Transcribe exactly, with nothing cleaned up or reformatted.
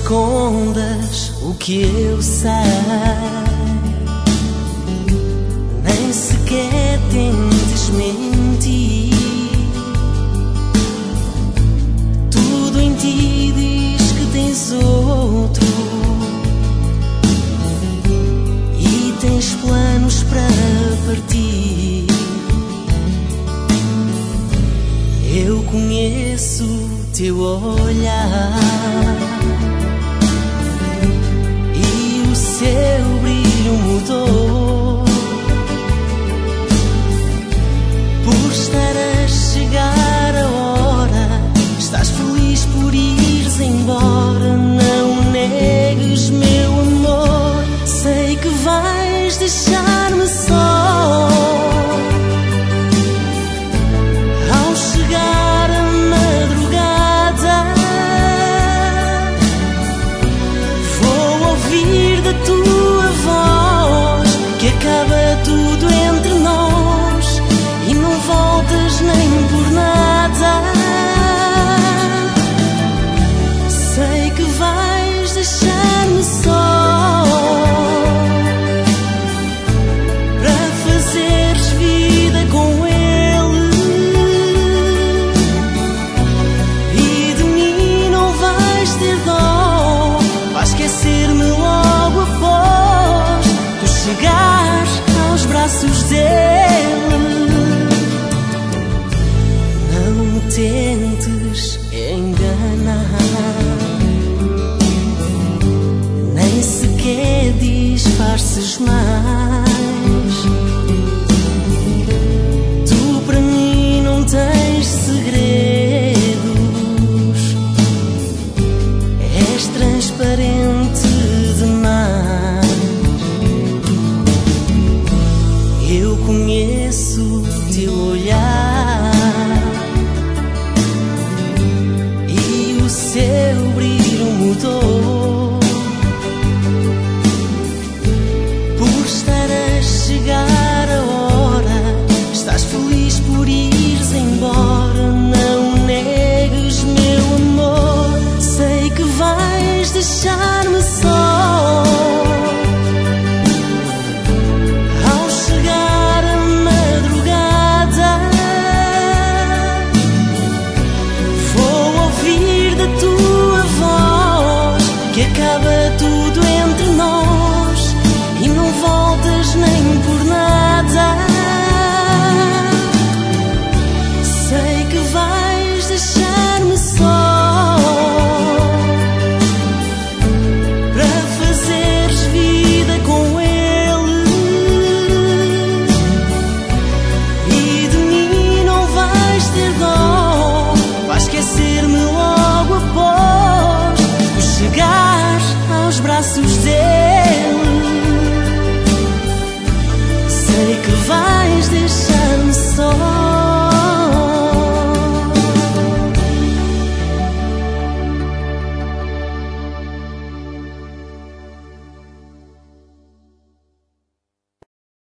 escondas o que eu sei, nem sequer tentes mentir. Tudo em ti diz que tens outro e tens planos para partir. Eu conheço o teu olhar e o seu brilho mudou por estar a chegar a hora. Estás feliz por ires embora. Não negues, meu amor, sei que vais deixar-me só. Ao chegar a madrugada, vou ouvir da tua voz que acaba tudo entre nós e não voltas nem por nada. Sei que vais deixar-me só para fazeres vida com ele, e de mim não vais ter dó. Vais esquecer-me logo após tu chegares aos braços dele. Não me tentes enganar, nem sequer disfarces mais.